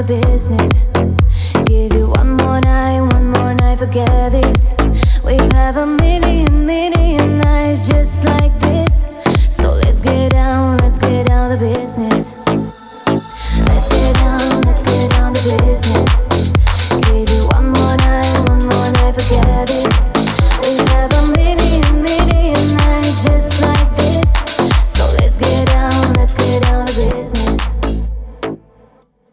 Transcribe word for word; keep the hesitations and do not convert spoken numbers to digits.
business. Give you one more night, one more night, forget this. We've had a million, million nights just like